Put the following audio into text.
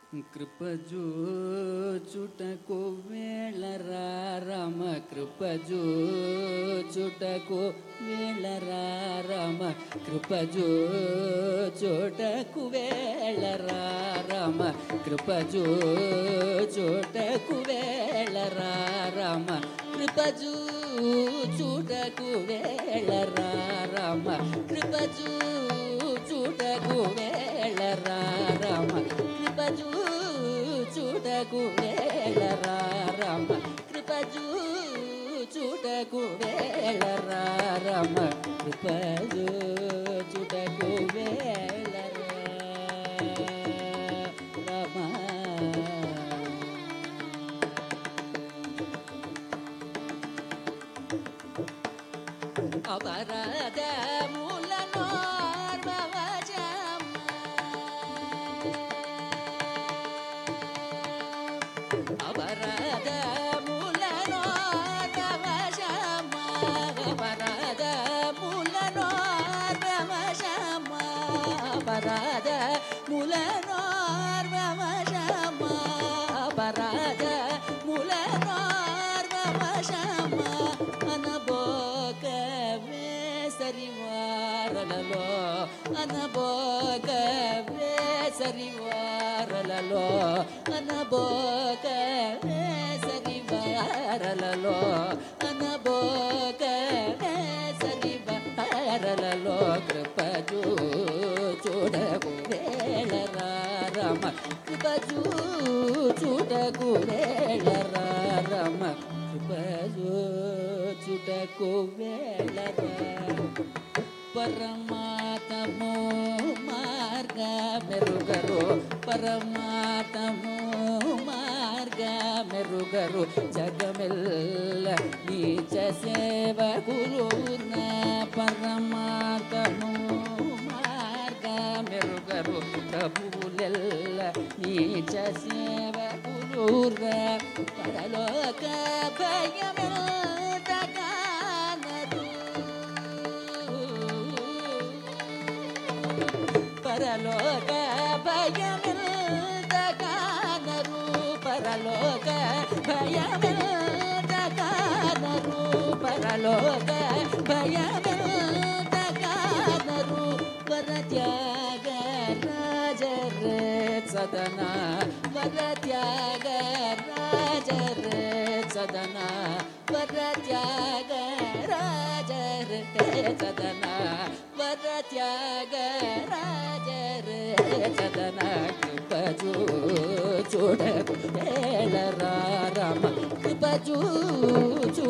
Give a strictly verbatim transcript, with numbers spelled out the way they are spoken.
కృపజూచుటకు వేళరా రామ కృపజూచుటకు వేళరా రామ కృపజూచుటకు వేళరా రామ కృపజూచుటకు వేళరా రామ కృపజూచుటకు వేళరా రామ కృపజూచుటకు వేళరా రామ కృపజూచుటకు వేళరా రామ కృపజూచుటకు వేళరా రామ కృపజూచుటకు వేళరా రామ అపరాధములను అపరాధములను రవశమ అపరాధములను రవశమ అపరాధములను రవశమ అపరాధములను రవశమ అనబోకవే సరివారలలో అనబోకవే సరివారలలో అనబోకవే సరివారలలో అనబోకవే సరివారలలో కృపజూచుటకు వేళరా రామ కృపజూచుటకు వేళరా రామ కృపజూచుటకు వేళరా పరమాత్మము మార్గ మెరుగరు పరమాత్మము మార్గ మెరుగరు జగమెల్ల నీచ సేవకులు పరమాత్మము మార్గ మెరుగరు ప్రభువులెల్ల నీచ సేవకులు పరలోక భయమెల్ల కానరు పరలోక భయమెల్ల కానరు పరలోక భయమెల్ల కానరు పరలోక భయమెల్ల కానరు వరత్యాగ రాజరే సదన వరత్యాగ రాజరే సదన వరత్యాగ రాజరే సదన వరత్యాగ రాజరే సదన కృపజూచుటకు వేళరా రామ కృపజూచు